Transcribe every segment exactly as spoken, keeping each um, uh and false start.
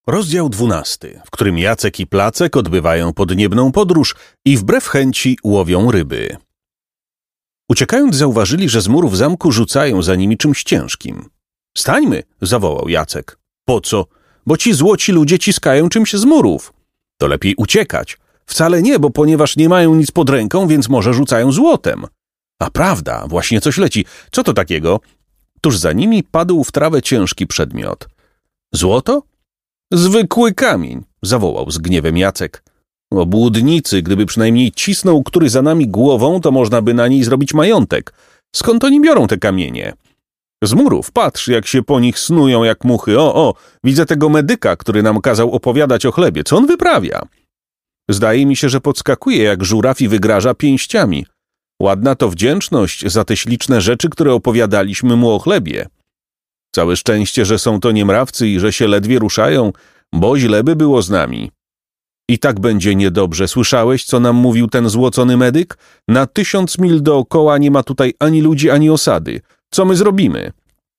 Rozdział dwunasty, w którym Jacek i Placek odbywają podniebną podróż i wbrew chęci łowią ryby. Uciekając zauważyli, że z murów zamku rzucają za nimi czymś ciężkim. — Stańmy! — zawołał Jacek. — Po co? Bo ci złoci ludzie ciskają czymś z murów. — To lepiej uciekać. — Wcale nie, bo ponieważ nie mają nic pod ręką, więc może rzucają złotem. — A prawda, właśnie coś leci. Co to takiego? Tuż za nimi padł w trawę ciężki przedmiot. — Złoto? Zwykły kamień, zawołał z gniewem Jacek. Obłudnicy, gdyby przynajmniej cisnął który za nami głową, to można by na niej zrobić majątek. Skąd oni biorą te kamienie? Z murów, patrz, jak się po nich snują jak muchy. O, o, widzę tego medyka, który nam kazał opowiadać o chlebie. Co on wyprawia? Zdaje mi się, że podskakuje jak żuraw i wygraża pięściami. Ładna to wdzięczność za te śliczne rzeczy, które opowiadaliśmy mu o chlebie. Całe szczęście, że są to niemrawcy i że się ledwie ruszają, bo źle by było z nami. I tak będzie niedobrze. Słyszałeś, co nam mówił ten złocony medyk? Na tysiąc mil dookoła nie ma tutaj ani ludzi, ani osady. Co my zrobimy?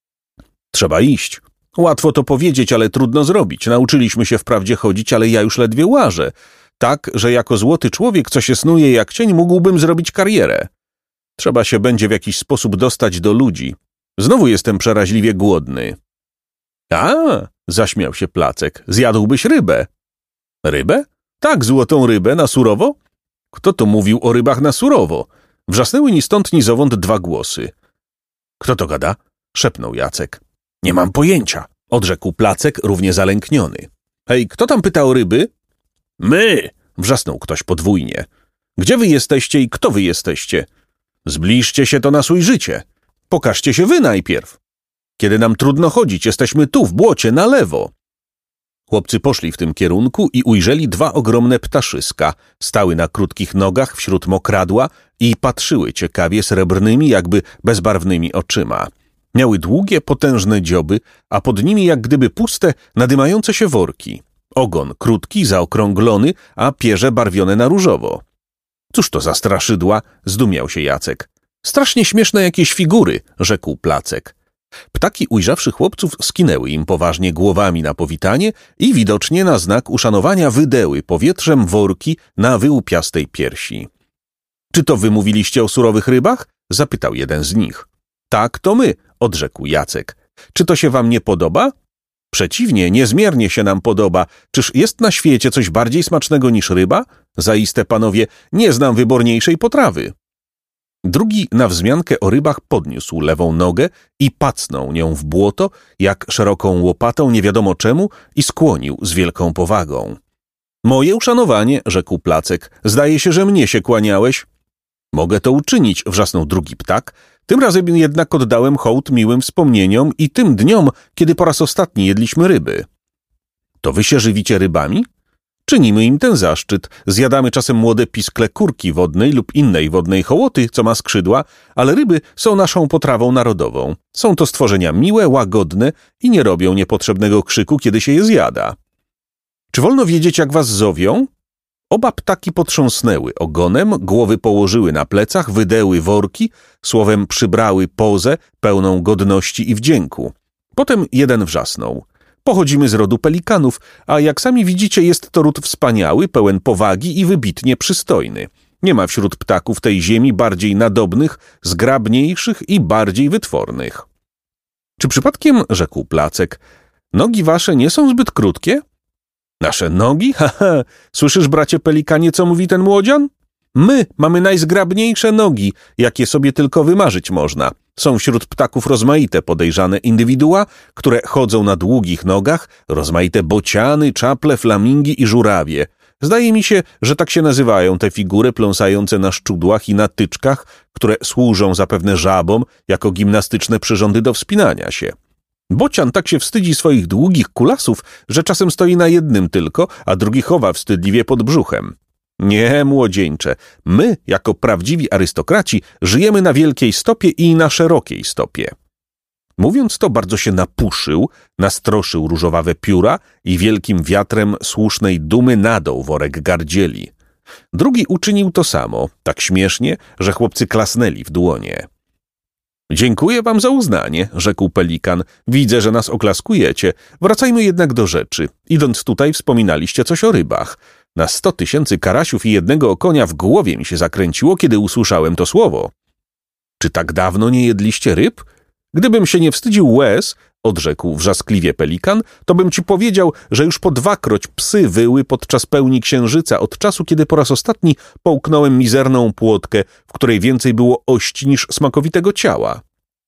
Trzeba iść. Łatwo to powiedzieć, ale trudno zrobić. Nauczyliśmy się wprawdzie chodzić, ale ja już ledwie łażę. Tak, że jako złoty człowiek, co się snuje jak cień, mógłbym zrobić karierę. Trzeba się będzie w jakiś sposób dostać do ludzi. Znowu jestem przeraźliwie głodny. A, zaśmiał się Placek, zjadłbyś rybę. Rybę? Tak, złotą rybę na surowo? Kto to mówił o rybach na surowo? Wrzasnęły ni stąd ni zowąd dwa głosy. Kto to gada? Szepnął Jacek. Nie mam pojęcia, odrzekł Placek równie zalękniony. Hej, kto tam pyta o ryby? My, wrzasnął ktoś podwójnie. Gdzie wy jesteście i kto wy jesteście? Zbliżcie się to na swój życie. Pokażcie się wy najpierw. Kiedy nam trudno chodzić, jesteśmy tu, w błocie, na lewo. Chłopcy poszli w tym kierunku i ujrzeli dwa ogromne ptaszyska. Stały na krótkich nogach wśród mokradła i patrzyły ciekawie srebrnymi, jakby bezbarwnymi oczyma. Miały długie, potężne dzioby, a pod nimi jak gdyby puste, nadymające się worki. Ogon krótki, zaokrąglony, a pierze barwione na różowo. Cóż to za straszydła? Zdumiał się Jacek. Strasznie śmieszne jakieś figury, rzekł Placek. Ptaki, ujrzawszy chłopców, skinęły im poważnie głowami na powitanie i widocznie na znak uszanowania wydęły powietrzem worki na wyłupiastej piersi. Czy to wy mówiliście o surowych rybach? Zapytał jeden z nich. Tak, to my, odrzekł Jacek. Czy to się wam nie podoba? Przeciwnie, niezmiernie się nam podoba. Czyż jest na świecie coś bardziej smacznego niż ryba? Zaiste, panowie, nie znam wyborniejszej potrawy. Drugi na wzmiankę o rybach podniósł lewą nogę i pacnął nią w błoto, jak szeroką łopatą nie wiadomo czemu, i skłonił z wielką powagą. Moje uszanowanie, rzekł Placek, zdaje się, że mnie się kłaniałeś. Mogę to uczynić, wrzasnął drugi ptak. Tym razem jednak oddałem hołd miłym wspomnieniom i tym dniom, kiedy po raz ostatni jedliśmy ryby. To wy się żywicie rybami? Czynimy im ten zaszczyt. Zjadamy czasem młode piskle kurki wodnej lub innej wodnej hołoty, co ma skrzydła, ale ryby są naszą potrawą narodową. Są to stworzenia miłe, łagodne i nie robią niepotrzebnego krzyku, kiedy się je zjada. Czy wolno wiedzieć, jak was zowią? Oba ptaki potrząsnęły ogonem, głowy położyły na plecach, wydęły worki, słowem przybrały pozę pełną godności i wdzięku. Potem jeden wrzasnął. Pochodzimy z rodu pelikanów, a jak sami widzicie, jest to ród wspaniały, pełen powagi i wybitnie przystojny. Nie ma wśród ptaków tej ziemi bardziej nadobnych, zgrabniejszych i bardziej wytwornych. Czy przypadkiem, rzekł Placek, nogi wasze nie są zbyt krótkie? Nasze nogi? Haha, słyszysz, bracie pelikanie, co mówi ten młodzian? My mamy najzgrabniejsze nogi, jakie sobie tylko wymarzyć można. Są wśród ptaków rozmaite podejrzane indywidua, które chodzą na długich nogach, rozmaite bociany, czaple, flamingi i żurawie. Zdaje mi się, że tak się nazywają te figury pląsające na szczudłach i na tyczkach, które służą zapewne żabom jako gimnastyczne przyrządy do wspinania się. Bocian tak się wstydzi swoich długich kulasów, że czasem stoi na jednym tylko, a drugi chowa wstydliwie pod brzuchem. Nie, młodzieńcze, my, jako prawdziwi arystokraci, żyjemy na wielkiej stopie i na szerokiej stopie. Mówiąc to, bardzo się napuszył, nastroszył różowawe pióra i wielkim wiatrem słusznej dumy nadął worek gardzieli. Drugi uczynił to samo, tak śmiesznie, że chłopcy klasnęli w dłonie. Dziękuję wam za uznanie, rzekł Pelikan. Widzę, że nas oklaskujecie. Wracajmy jednak do rzeczy. Idąc tutaj wspominaliście coś o rybach. Na sto tysięcy karasiów i jednego konia w głowie mi się zakręciło, kiedy usłyszałem to słowo. Czy tak dawno nie jedliście ryb? Gdybym się nie wstydził łez, odrzekł wrzaskliwie Pelikan, to bym ci powiedział, że już po dwakroć psy wyły podczas pełni księżyca od czasu, kiedy po raz ostatni połknąłem mizerną płotkę, w której więcej było ości niż smakowitego ciała.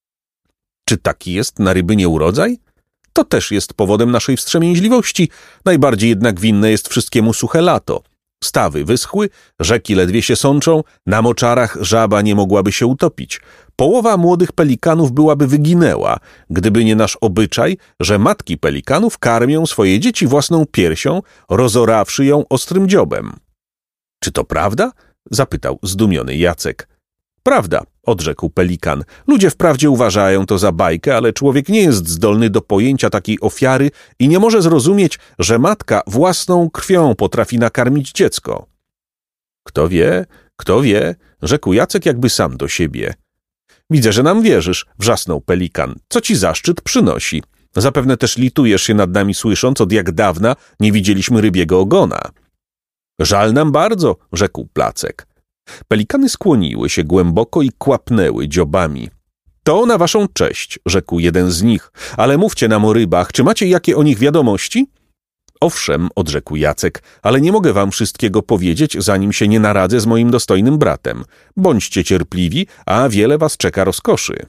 Czy taki jest na ryby nieurodzaj? To też jest powodem naszej wstrzemięźliwości. Najbardziej jednak winne jest wszystkiemu suche lato. Stawy wyschły, rzeki ledwie się sączą, na moczarach żaba nie mogłaby się utopić. Połowa młodych pelikanów byłaby wyginęła, gdyby nie nasz obyczaj, że matki pelikanów karmią swoje dzieci własną piersią, rozorawszy ją ostrym dziobem. — Czy to prawda? — zapytał zdumiony Jacek. — Prawda — odrzekł Pelikan. Ludzie wprawdzie uważają to za bajkę, ale człowiek nie jest zdolny do pojęcia takiej ofiary i nie może zrozumieć, że matka własną krwią potrafi nakarmić dziecko. — Kto wie, kto wie — rzekł Jacek jakby sam do siebie. — Widzę, że nam wierzysz — wrzasnął Pelikan. — Co ci zaszczyt przynosi? Zapewne też litujesz się nad nami, słysząc, od jak dawna nie widzieliśmy rybiego ogona. — Żal nam bardzo — rzekł Placek. Pelikany skłoniły się głęboko i kłapnęły dziobami. — To na waszą cześć — rzekł jeden z nich. — Ale mówcie nam o rybach. Czy macie jakie o nich wiadomości? — Owszem — odrzekł Jacek, ale nie mogę wam wszystkiego powiedzieć, zanim się nie naradzę z moim dostojnym bratem. Bądźcie cierpliwi, a wiele was czeka rozkoszy.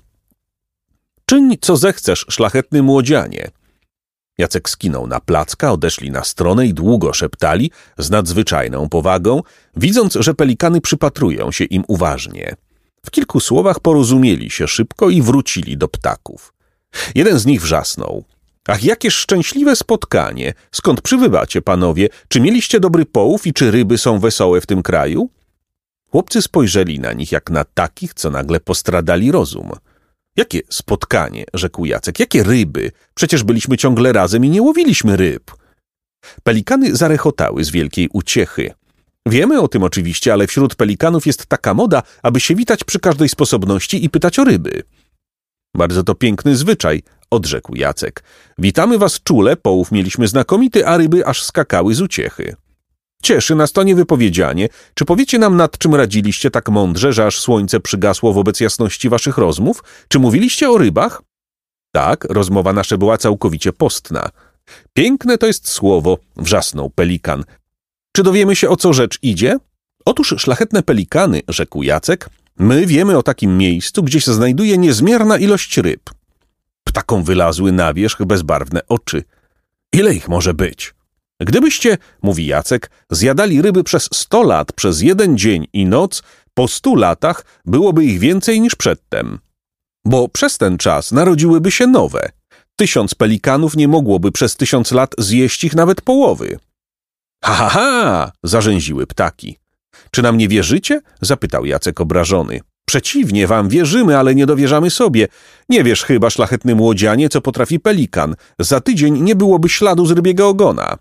— Czyń, co zechcesz, szlachetny młodzianie. Jacek skinął na Placka, odeszli na stronę i długo szeptali, z nadzwyczajną powagą, widząc, że pelikany przypatrują się im uważnie. W kilku słowach porozumieli się szybko i wrócili do ptaków. Jeden z nich wrzasnął. — Ach, jakież szczęśliwe spotkanie! Skąd przybywacie, panowie? Czy mieliście dobry połów i czy ryby są wesołe w tym kraju? Chłopcy spojrzeli na nich jak na takich, co nagle postradali rozum. Jakie spotkanie, rzekł Jacek, jakie ryby? Przecież byliśmy ciągle razem i nie łowiliśmy ryb. Pelikany zarechotały z wielkiej uciechy. Wiemy o tym oczywiście, ale wśród pelikanów jest taka moda, aby się witać przy każdej sposobności i pytać o ryby. Bardzo to piękny zwyczaj, odrzekł Jacek. Witamy was czule, połów mieliśmy znakomity, a ryby aż skakały z uciechy. Cieszy nas to niewypowiedzianie. Czy powiecie nam, nad czym radziliście tak mądrze, że aż słońce przygasło wobec jasności waszych rozmów? Czy mówiliście o rybach? Tak, rozmowa nasza była całkowicie postna. Piękne to jest słowo, wrzasnął Pelikan. Czy dowiemy się, o co rzecz idzie? Otóż, szlachetne pelikany, rzekł Jacek, my wiemy o takim miejscu, gdzie się znajduje niezmierna ilość ryb. Ptakom wylazły na wierzch bezbarwne oczy. Ile ich może być? Gdybyście, mówi Jacek, zjadali ryby przez sto lat, przez jeden dzień i noc, po stu latach byłoby ich więcej niż przedtem. Bo przez ten czas narodziłyby się nowe. Tysiąc pelikanów nie mogłoby przez tysiąc lat zjeść ich nawet połowy. Ha, ha, ha! Zarzęziły ptaki. Czy nam nie wierzycie? Zapytał Jacek obrażony. Przeciwnie, wam wierzymy, ale nie dowierzamy sobie. Nie wiesz chyba, szlachetny młodzianie, co potrafi pelikan. Za tydzień nie byłoby śladu z rybiego ogona.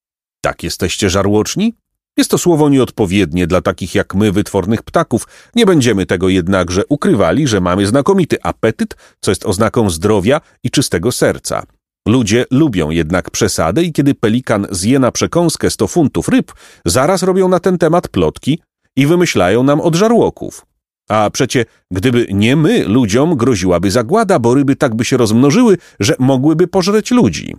Tak jesteście żarłoczni? Jest to słowo nieodpowiednie dla takich jak my, wytwornych ptaków. Nie będziemy tego jednakże ukrywali, że mamy znakomity apetyt, co jest oznaką zdrowia i czystego serca. Ludzie lubią jednak przesadę i kiedy pelikan zje na przekąskę sto funtów ryb, zaraz robią na ten temat plotki i wymyślają nam od żarłoków. A przecie, gdyby nie my, ludziom groziłaby zagłada, bo ryby tak by się rozmnożyły, że mogłyby pożreć ludzi.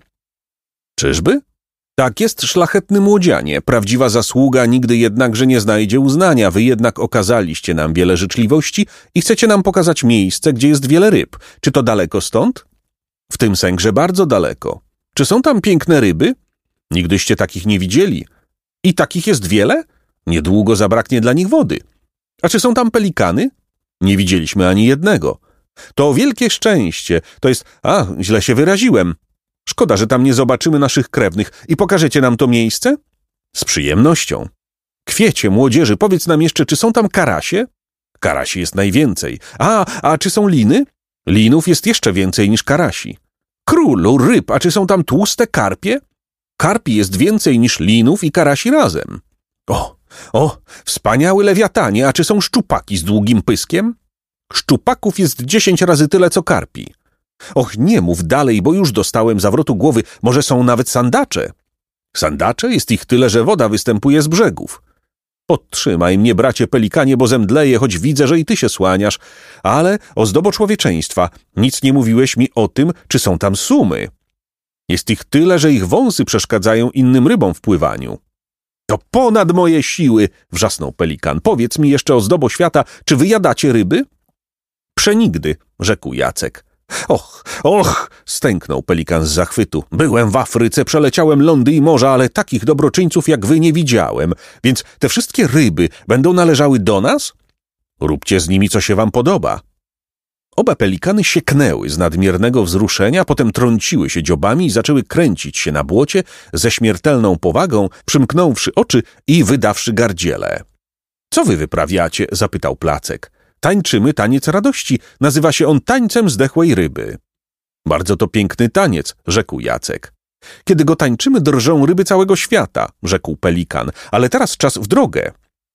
Czyżby? Tak jest, szlachetny młodzianie. Prawdziwa zasługa nigdy jednakże nie znajdzie uznania. Wy jednak okazaliście nam wiele życzliwości i chcecie nam pokazać miejsce, gdzie jest wiele ryb. Czy to daleko stąd? W tym sęgrze bardzo daleko. Czy są tam piękne ryby? Nigdyście takich nie widzieli. I takich jest wiele? Niedługo zabraknie dla nich wody. A czy są tam pelikany? Nie widzieliśmy ani jednego. To wielkie szczęście. To jest... A, źle się wyraziłem. Szkoda, że tam nie zobaczymy naszych krewnych i pokażecie nam to miejsce? Z przyjemnością. Kwiecie, młodzieży, powiedz nam jeszcze, czy są tam karasie? Karasi jest najwięcej. A, a czy są liny? Linów jest jeszcze więcej niż karasi. Królu, ryb, a czy są tam tłuste karpie? Karpi jest więcej niż linów i karasi razem. O, o, wspaniały lewiatanie, a czy są szczupaki z długim pyskiem? Szczupaków jest dziesięć razy tyle, co karpi. Och, nie mów dalej, bo już dostałem zawrotu głowy. Może są nawet sandacze. Sandacze? Jest ich tyle, że woda występuje z brzegów. Podtrzymaj mnie, bracie pelikanie, bo zemdleję, choć widzę, że i ty się słaniasz. Ale, ozdobo człowieczeństwa, nic nie mówiłeś mi o tym, czy są tam sumy. Jest ich tyle, że ich wąsy przeszkadzają innym rybom w pływaniu. To ponad moje siły, wrzasnął pelikan. Powiedz mi jeszcze, ozdobo świata, czy wy jadacie ryby? Przenigdy, rzekł Jacek. Och, och, stęknął pelikan z zachwytu. Byłem w Afryce, przeleciałem lądy i morza, ale takich dobroczyńców jak wy nie widziałem. Więc te wszystkie ryby będą należały do nas? Róbcie z nimi, co się wam podoba. Oba pelikany sieknęły z nadmiernego wzruszenia, potem trąciły się dziobami i zaczęły kręcić się na błocie ze śmiertelną powagą, przymknąwszy oczy i wydawszy gardziele. Co wy wyprawiacie? Zapytał Placek. Tańczymy taniec radości. Nazywa się on tańcem zdechłej ryby. Bardzo to piękny taniec, rzekł Jacek. Kiedy go tańczymy, drżą ryby całego świata, rzekł pelikan, ale teraz czas w drogę.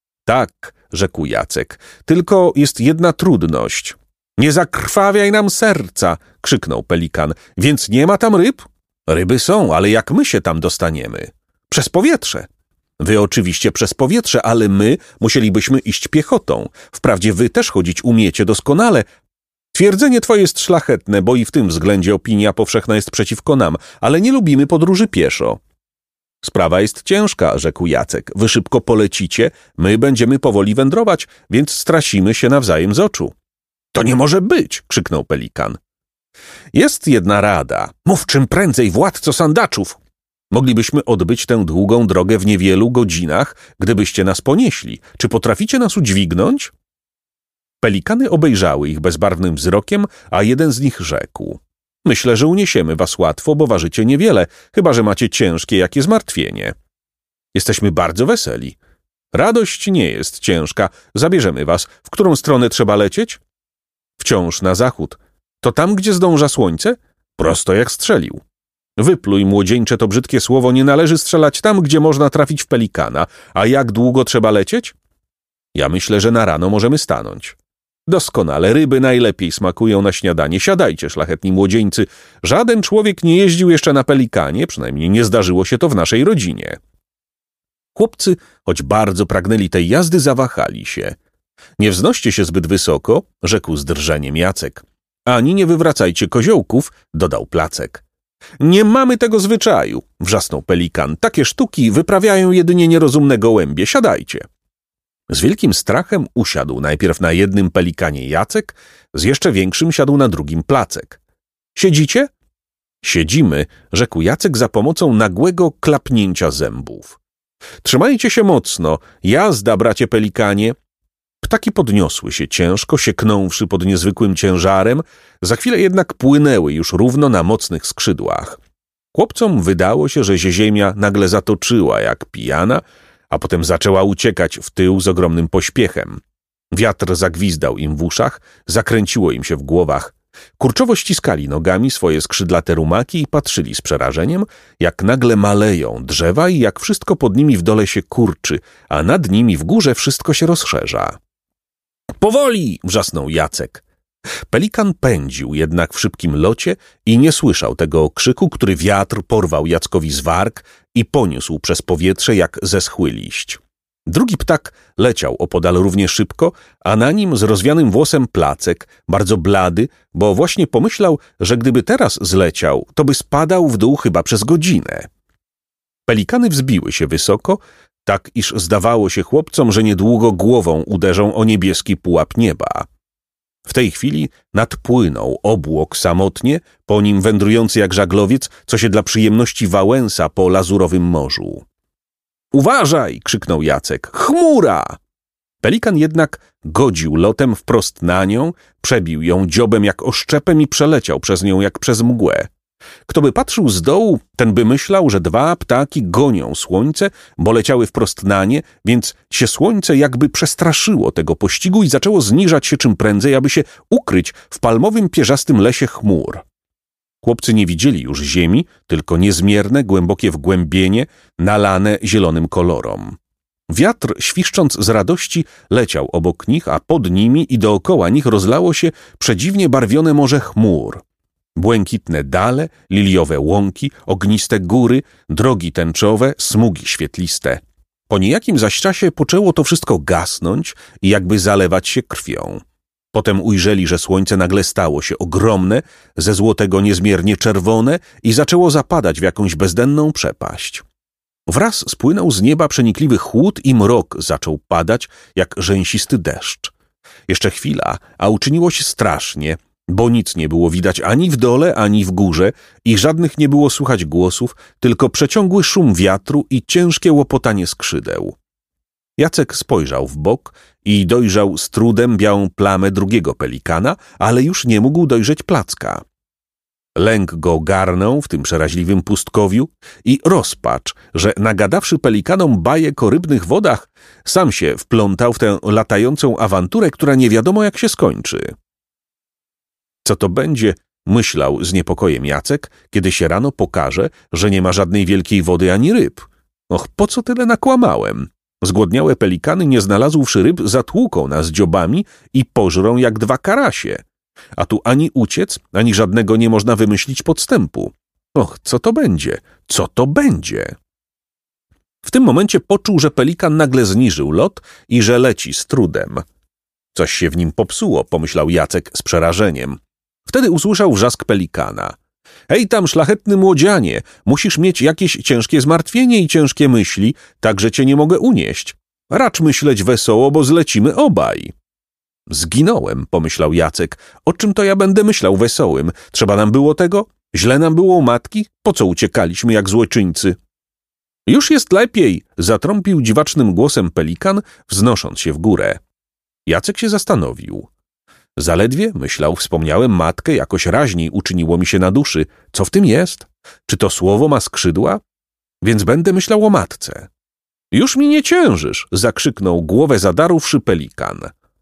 Tak, rzekł Jacek, tylko jest jedna trudność. Nie zakrwawiaj nam serca, krzyknął pelikan. Więc nie ma tam ryb? Ryby są, ale jak my się tam dostaniemy? Przez powietrze. Wy oczywiście przez powietrze, ale my musielibyśmy iść piechotą. Wprawdzie wy też chodzić umiecie doskonale. Twierdzenie twoje jest szlachetne, bo i w tym względzie opinia powszechna jest przeciwko nam, ale nie lubimy podróży pieszo. Sprawa jest ciężka, rzekł Jacek. Wy szybko polecicie, my będziemy powoli wędrować, więc stracimy się nawzajem z oczu. To nie może być, krzyknął pelikan. Jest jedna rada. Mów czym prędzej, władco sandaczów. Moglibyśmy odbyć tę długą drogę w niewielu godzinach, gdybyście nas ponieśli. Czy potraficie nas udźwignąć? Pelikany obejrzały ich bezbarwnym wzrokiem, a jeden z nich rzekł. Myślę, że uniesiemy was łatwo, bo ważycie niewiele, chyba że macie ciężkie jakie zmartwienie. Jesteśmy bardzo weseli. Radość nie jest ciężka. Zabierzemy was. W którą stronę trzeba lecieć? Wciąż na zachód. To tam, gdzie zdąża słońce? Prosto jak strzelił. Wypluj, młodzieńcze, to brzydkie słowo, nie należy strzelać tam, gdzie można trafić w pelikana. A jak długo trzeba lecieć? Ja myślę, że na rano możemy stanąć. Doskonale, ryby najlepiej smakują na śniadanie. Siadajcie, szlachetni młodzieńcy. Żaden człowiek nie jeździł jeszcze na pelikanie, przynajmniej nie zdarzyło się to w naszej rodzinie. Chłopcy, choć bardzo pragnęli tej jazdy, zawahali się. Nie wznoście się zbyt wysoko, rzekł z drżeniem Jacek. Ani nie wywracajcie koziołków, dodał Placek. Nie mamy tego zwyczaju, wrzasnął pelikan. Takie sztuki wyprawiają jedynie nierozumne gołębie. Siadajcie. Z wielkim strachem usiadł najpierw na jednym pelikanie Jacek, z jeszcze większym siadł na drugim Placek. Siedzicie? Siedzimy, rzekł Jacek za pomocą nagłego klapnięcia zębów. Trzymajcie się mocno. Jazda, bracie pelikanie. Ptaki podniosły się ciężko, sieknąwszy pod niezwykłym ciężarem, za chwilę jednak płynęły już równo na mocnych skrzydłach. Chłopcom wydało się, że się ziemia nagle zatoczyła jak pijana, a potem zaczęła uciekać w tył z ogromnym pośpiechem. Wiatr zagwizdał im w uszach, zakręciło im się w głowach. Kurczowo ściskali nogami swoje skrzydlate rumaki i patrzyli z przerażeniem, jak nagle maleją drzewa i jak wszystko pod nimi w dole się kurczy, a nad nimi w górze wszystko się rozszerza. Powoli! wrzasnął Jacek. Pelikan pędził jednak w szybkim locie i nie słyszał tego okrzyku, który wiatr porwał Jackowi z warg i poniósł przez powietrze jak zeschły liść. Drugi ptak leciał opodal równie szybko, a na nim z rozwianym włosem Placek, bardzo blady, bo właśnie pomyślał, że gdyby teraz zleciał, to by spadał w dół chyba przez godzinę. Pelikany wzbiły się wysoko, tak iż zdawało się chłopcom, że niedługo głową uderzą o niebieski pułap nieba. W tej chwili nadpłynął obłok samotnie, po nim wędrujący jak żaglowiec, co się dla przyjemności wałęsa po lazurowym morzu. Uważaj! krzyknął Jacek. Chmura! Pelikan jednak godził lotem wprost na nią, przebił ją dziobem jak oszczepem i przeleciał przez nią jak przez mgłę. Kto by patrzył z dołu, ten by myślał, że dwa ptaki gonią słońce, bo leciały wprost na nie, więc się słońce jakby przestraszyło tego pościgu i zaczęło zniżać się czym prędzej, aby się ukryć w palmowym pierzastym lesie chmur. Chłopcy nie widzieli już ziemi, tylko niezmierne, głębokie wgłębienie, nalane zielonym kolorom. Wiatr, świszcząc z radości, leciał obok nich, a pod nimi i dookoła nich rozlało się przedziwnie barwione morze chmur. Błękitne dale, liliowe łąki, ogniste góry, drogi tęczowe, smugi świetliste. Po niejakim zaś czasie poczęło to wszystko gasnąć i jakby zalewać się krwią. Potem ujrzeli, że słońce nagle stało się ogromne, ze złotego niezmiernie czerwone i zaczęło zapadać w jakąś bezdenną przepaść. Wraz spłynął z nieba przenikliwy chłód i mrok zaczął padać jak rzęsisty deszcz. Jeszcze chwila, a uczyniło się strasznie, bo nic nie było widać ani w dole, ani w górze i żadnych nie było słychać głosów, tylko przeciągły szum wiatru i ciężkie łopotanie skrzydeł. Jacek spojrzał w bok i dojrzał z trudem białą plamę drugiego pelikana, ale już nie mógł dojrzeć placka. Lęk go garnął w tym przeraźliwym pustkowiu i rozpacz, że nagadawszy pelikanom bajek o rybnych wodach, sam się wplątał w tę latającą awanturę, która nie wiadomo jak się skończy. Co to będzie, myślał z niepokojem Jacek, kiedy się rano pokaże, że nie ma żadnej wielkiej wody ani ryb. Och, po co tyle nakłamałem? Zgłodniałe pelikany, nie znalazłszy ryb, zatłuką nas dziobami i pożrą jak dwa karasie. A tu ani uciec, ani żadnego nie można wymyślić podstępu. Och, co to będzie? Co to będzie? W tym momencie poczuł, że pelikan nagle zniżył lot i że leci z trudem. Coś się w nim popsuło, pomyślał Jacek z przerażeniem. Wtedy usłyszał wrzask pelikana. Hej tam, szlachetny młodzianie, musisz mieć jakieś ciężkie zmartwienie i ciężkie myśli, tak że cię nie mogę unieść. Racz myśleć wesoło, bo zlecimy obaj. Zginąłem, pomyślał Jacek. O czym to ja będę myślał wesołym? Trzeba nam było tego? Źle nam było u matki? Po co uciekaliśmy jak złoczyńcy? Już jest lepiej, zatrąbił dziwacznym głosem pelikan, wznosząc się w górę. Jacek się zastanowił. Zaledwie, myślał, wspomniałem matkę, jakoś raźniej uczyniło mi się na duszy. Co w tym jest? Czy to słowo ma skrzydła? Więc będę myślał o matce. Już mi nie ciężysz, zakrzyknął głowę zadarłszy pelikan.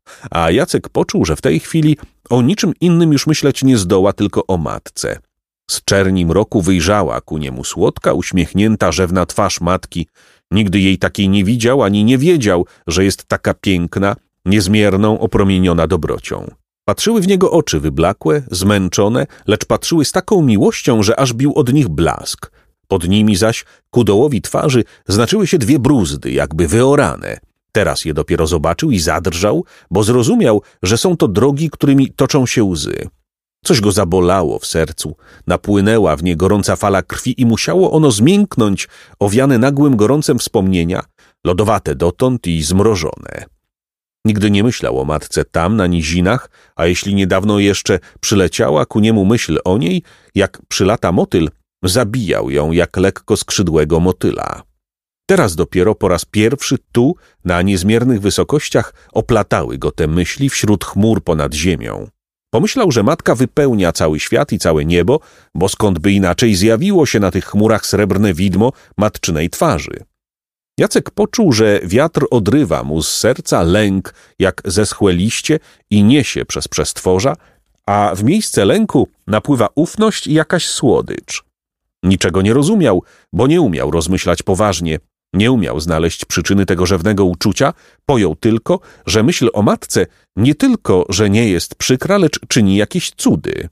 A Jacek poczuł, że w tej chwili o niczym innym już myśleć nie zdoła, tylko o matce. Z czerni mroku wyjrzała ku niemu słodka, uśmiechnięta, rzewna twarz matki. Nigdy jej takiej nie widział, ani nie wiedział, że jest taka piękna, niezmierną, opromieniona dobrocią. Patrzyły w niego oczy wyblakłe, zmęczone, lecz patrzyły z taką miłością, że aż bił od nich blask. Pod nimi zaś, ku dołowi twarzy, znaczyły się dwie bruzdy, jakby wyorane. Teraz je dopiero zobaczył i zadrżał, bo zrozumiał, że są to drogi, którymi toczą się łzy. Coś go zabolało w sercu, napłynęła w nie gorąca fala krwi i musiało ono zmięknąć, owiane nagłym gorącem wspomnienia, lodowate dotąd i zmrożone. Nigdy nie myślał o matce tam, na nizinach, a jeśli niedawno jeszcze przyleciała ku niemu myśl o niej, jak przylata motyl, zabijał ją jak lekko skrzydłego motyla. Teraz dopiero po raz pierwszy tu, na niezmiernych wysokościach, oplatały go te myśli wśród chmur ponad ziemią. Pomyślał, że matka wypełnia cały świat i całe niebo, bo skąd by inaczej zjawiło się na tych chmurach srebrne widmo matczynej twarzy. Jacek poczuł, że wiatr odrywa mu z serca lęk jak zeschłe liście i niesie przez przestworza, a w miejsce lęku napływa ufność i jakaś słodycz. Niczego nie rozumiał, bo nie umiał rozmyślać poważnie, nie umiał znaleźć przyczyny tego rzewnego uczucia, pojął tylko, że myśl o matce nie tylko, że nie jest przykra, lecz czyni jakieś cudy.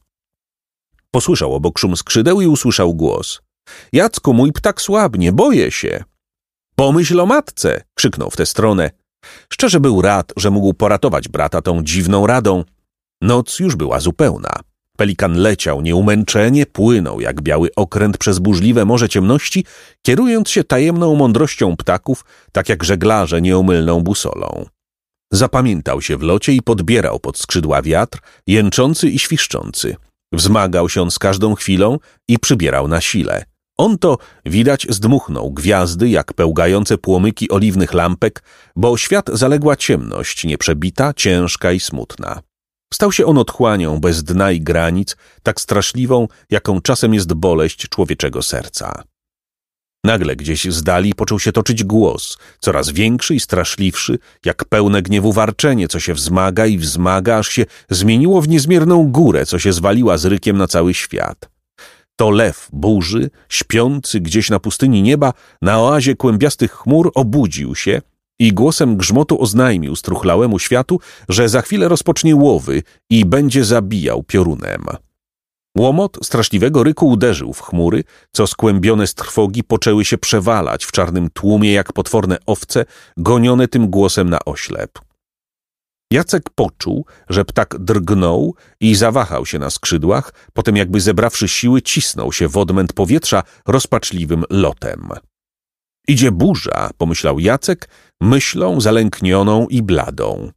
Posłyszał obok szum skrzydeł i usłyszał głos. Jacku, mój ptak słabnie, boję się. Pomyśl o matce, krzyknął w tę stronę. Szczerze był rad, że mógł poratować brata tą dziwną radą. Noc już była zupełna. Pelikan leciał nieumęczenie, płynął jak biały okręt przez burzliwe morze ciemności, kierując się tajemną mądrością ptaków, tak jak żeglarze nieomylną busolą. Zapamiętał się w locie i podbierał pod skrzydła wiatr, jęczący i świszczący. Wzmagał się on z każdą chwilą i przybierał na sile. On to, widać, zdmuchnął gwiazdy jak pełgające płomyki oliwnych lampek, bo świat zaległa ciemność nieprzebita, ciężka i smutna. Stał się on otchłanią bez dna i granic, tak straszliwą, jaką czasem jest boleść człowieczego serca. Nagle gdzieś z dali począł się toczyć głos, coraz większy i straszliwszy, jak pełne gniewu warczenie, co się wzmaga i wzmaga, aż się zmieniło w niezmierną górę, co się zwaliła z rykiem na cały świat. To lew burzy, śpiący gdzieś na pustyni nieba, na oazie kłębiastych chmur, obudził się i głosem grzmotu oznajmił struchlałemu światu, że za chwilę rozpocznie łowy i będzie zabijał piorunem. Łomot straszliwego ryku uderzył w chmury, co skłębione z trwogi poczęły się przewalać w czarnym tłumie jak potworne owce, gonione tym głosem na oślep. Jacek poczuł, że ptak drgnął i zawahał się na skrzydłach, potem jakby zebrawszy siły cisnął się w odmęt powietrza rozpaczliwym lotem. Idzie burza, pomyślał Jacek, myślą zalęknioną i bladą.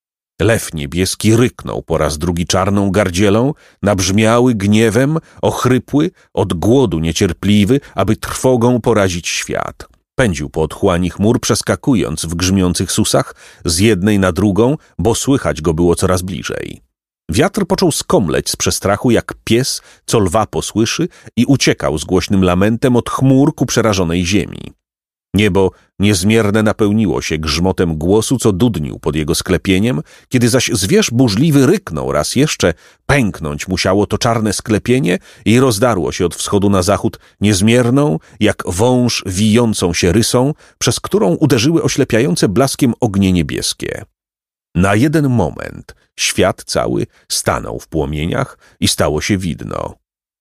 Lew niebieski ryknął po raz drugi czarną gardzielą, nabrzmiały gniewem, ochrypły, od głodu niecierpliwy, aby trwogą porazić świat. Pędził po otchłani chmur, przeskakując w grzmiących susach z jednej na drugą, bo słychać go było coraz bliżej. Wiatr począł skomleć z przestrachu jak pies, co lwa posłyszy, i uciekał z głośnym lamentem od chmur ku przerażonej ziemi. Niebo niezmierne napełniło się grzmotem głosu, co dudnił pod jego sklepieniem, kiedy zaś zwierz burzliwy ryknął raz jeszcze, pęknąć musiało to czarne sklepienie i rozdarło się od wschodu na zachód niezmierną, jak wąż wijącą się rysą, przez którą uderzyły oślepiające blaskiem ognie niebieskie. Na jeden moment świat cały stanął w płomieniach i stało się widno.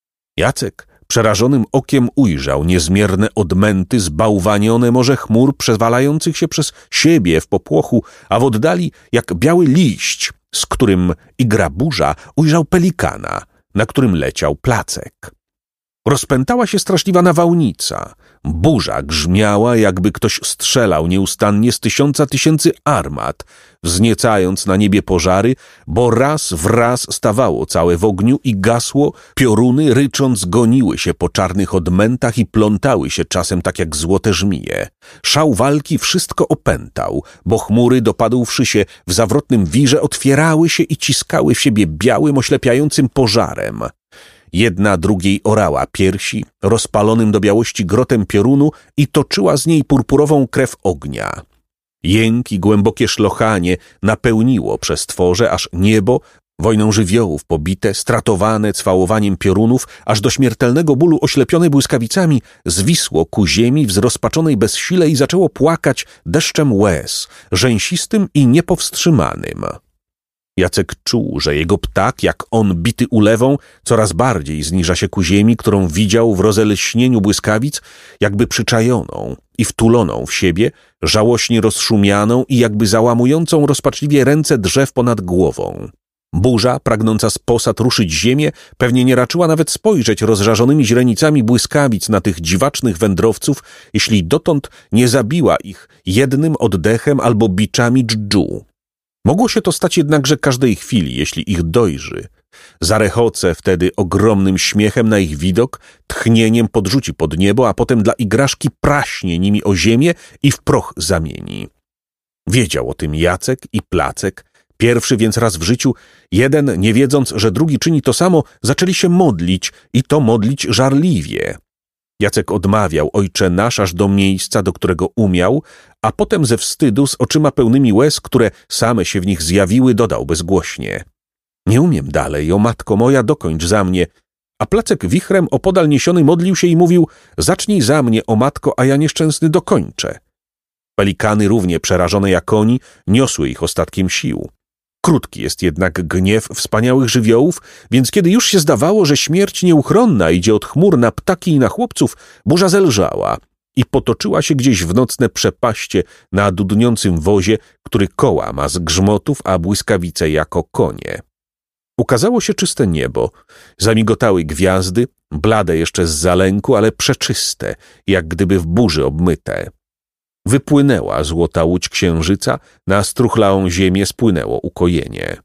Jacek przerażonym okiem ujrzał niezmierne odmęty zbałwanione morze chmur przewalających się przez siebie w popłochu, a w oddali jak biały liść, z którym igra burza, ujrzał pelikana, na którym leciał Placek. Rozpętała się straszliwa nawałnica. Burza grzmiała, jakby ktoś strzelał nieustannie z tysiąca tysięcy armat, wzniecając na niebie pożary, bo raz w raz stawało całe w ogniu i gasło, pioruny rycząc goniły się po czarnych odmętach i plątały się czasem tak jak złote żmije. Szał walki wszystko opętał, bo chmury, dopadłszy się w zawrotnym wirze, otwierały się i ciskały w siebie białym, oślepiającym pożarem. Jedna drugiej orała piersi, rozpalonym do białości grotem piorunu i toczyła z niej purpurową krew ognia. Jęk i głębokie szlochanie napełniło przestworze, aż niebo, wojną żywiołów pobite, stratowane cwałowaniem piorunów, aż do śmiertelnego bólu oślepione błyskawicami, zwisło ku ziemi w zrozpaczonej bezsile i zaczęło płakać deszczem łez, rzęsistym i niepowstrzymanym. Jacek czuł, że jego ptak, jak on bity ulewą, coraz bardziej zniża się ku ziemi, którą widział w rozelśnieniu błyskawic, jakby przyczajoną i wtuloną w siebie, żałośnie rozszumianą i jakby załamującą rozpaczliwie ręce drzew ponad głową. Burza, pragnąca z posad ruszyć ziemię, pewnie nie raczyła nawet spojrzeć rozżarzonymi źrenicami błyskawic na tych dziwacznych wędrowców, jeśli dotąd nie zabiła ich jednym oddechem albo biczami dżdżu. Mogło się to stać jednakże każdej chwili, jeśli ich dojrzy. Zarechoce wtedy ogromnym śmiechem na ich widok, tchnieniem podrzuci pod niebo, a potem dla igraszki praśnie nimi o ziemię i w proch zamieni. Wiedział o tym Jacek i Placek, pierwszy więc raz w życiu, jeden, nie wiedząc, że drugi czyni to samo, zaczęli się modlić i to modlić żarliwie. Jacek odmawiał Ojcze nasz aż do miejsca, do którego umiał, a potem ze wstydu, z oczyma pełnymi łez, które same się w nich zjawiły, dodał bezgłośnie: nie umiem dalej, o matko moja, dokończ za mnie. A Placek wichrem opodal niesiony modlił się i mówił: zacznij za mnie, o matko, a ja nieszczęsny dokończę. Pelikany, równie przerażone jak oni, niosły ich ostatkiem sił. Krótki jest jednak gniew wspaniałych żywiołów, więc kiedy już się zdawało, że śmierć nieuchronna idzie od chmur na ptaki i na chłopców, burza zelżała i potoczyła się gdzieś w nocne przepaście na dudniącym wozie, który koła ma z grzmotów, a błyskawice jako konie. Ukazało się czyste niebo, zamigotały gwiazdy, blade jeszcze z zalęku, ale przeczyste, jak gdyby w burzy obmyte. Wypłynęła złota łódź księżyca, na struchlałą ziemię spłynęło ukojenie.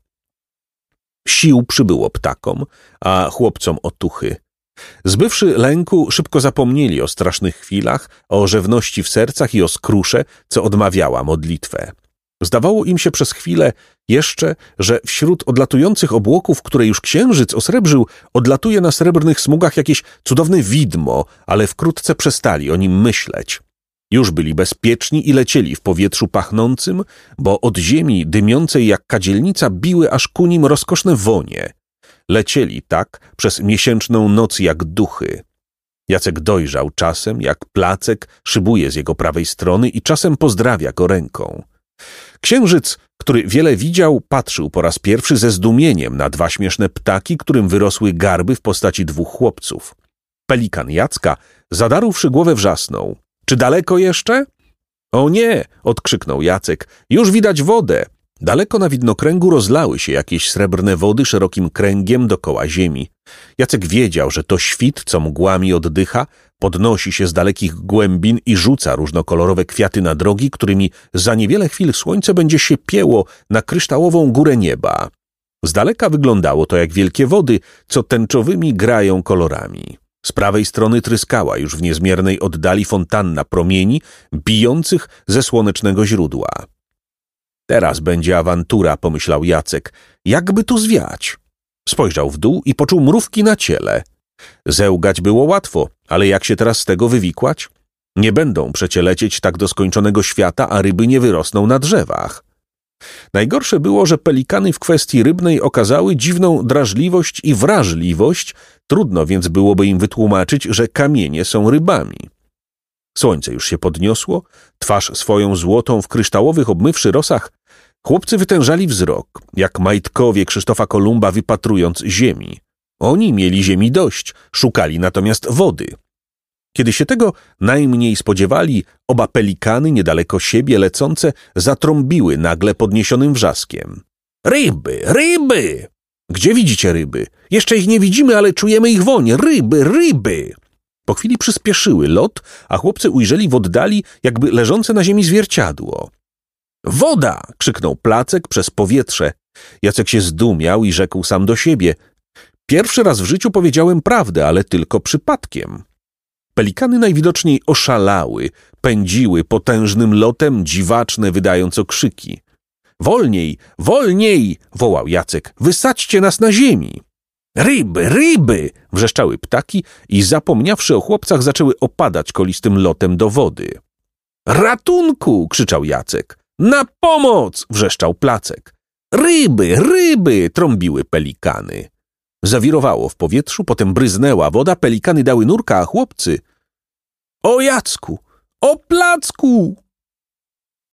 Sił przybyło ptakom, a chłopcom otuchy. Zbywszy lęku, szybko zapomnieli o strasznych chwilach, o rzewności w sercach i o skrusze, co odmawiała modlitwę. Zdawało im się przez chwilę jeszcze, że wśród odlatujących obłoków, które już księżyc osrebrzył, odlatuje na srebrnych smugach jakieś cudowne widmo, ale wkrótce przestali o nim myśleć. Już byli bezpieczni i lecieli w powietrzu pachnącym, bo od ziemi dymiącej jak kadzielnica biły aż ku nim rozkoszne wonie. Lecieli tak przez miesięczną noc jak duchy. Jacek dojrzał czasem, jak Placek szybuje z jego prawej strony i czasem pozdrawia go ręką. Księżyc, który wiele widział, patrzył po raz pierwszy ze zdumieniem na dwa śmieszne ptaki, którym wyrosły garby w postaci dwóch chłopców. Pelikan Jacka, zadarłszy głowę, wrzasnął. — Czy daleko jeszcze? — O nie! — odkrzyknął Jacek. — Już widać wodę! Daleko na widnokręgu rozlały się jakieś srebrne wody szerokim kręgiem dokoła ziemi. Jacek wiedział, że to świt, co mgłami oddycha, podnosi się z dalekich głębin i rzuca różnokolorowe kwiaty na drogi, którymi za niewiele chwil słońce będzie się pieło na kryształową górę nieba. Z daleka wyglądało to jak wielkie wody, co tęczowymi grają kolorami. Z prawej strony tryskała już w niezmiernej oddali fontanna promieni, bijących ze słonecznego źródła. Teraz będzie awantura, pomyślał Jacek. Jakby tu zwiać? Spojrzał w dół i poczuł mrówki na ciele. Zełgać było łatwo, ale jak się teraz z tego wywikłać? Nie będą przecie lecieć tak do skończonego świata, a ryby nie wyrosną na drzewach. Najgorsze było, że pelikany w kwestii rybnej okazały dziwną drażliwość i wrażliwość, trudno więc byłoby im wytłumaczyć, że kamienie są rybami. Słońce już się podniosło, twarz swoją złotą w kryształowych obmywszy rosach. Chłopcy wytężali wzrok, jak majtkowie Krzysztofa Kolumba wypatrując ziemi. Oni mieli ziemi dość, szukali natomiast wody. Kiedy się tego najmniej spodziewali, oba pelikany niedaleko siebie lecące zatrąbiły nagle podniesionym wrzaskiem. Ryby, ryby! Gdzie widzicie ryby? Jeszcze ich nie widzimy, ale czujemy ich woń. Ryby, ryby! Po chwili przyspieszyły lot, a chłopcy ujrzeli w oddali jakby leżące na ziemi zwierciadło. Woda! Krzyknął Placek przez powietrze. Jacek się zdumiał i rzekł sam do siebie. Pierwszy raz w życiu powiedziałem prawdę, ale tylko przypadkiem. Pelikany najwidoczniej oszalały, pędziły potężnym lotem, dziwaczne wydając okrzyki. Wolniej, wolniej! Wołał Jacek. Wysadźcie nas na ziemi! Ryby, ryby! Wrzeszczały ptaki i zapomniawszy o chłopcach zaczęły opadać kolistym lotem do wody. Ratunku! Krzyczał Jacek. Na pomoc! Wrzeszczał Placek. Ryby, ryby! Trąbiły pelikany. Zawirowało w powietrzu, potem bryznęła woda, pelikany dały nurka, a chłopcy... O Jacku! O Placku!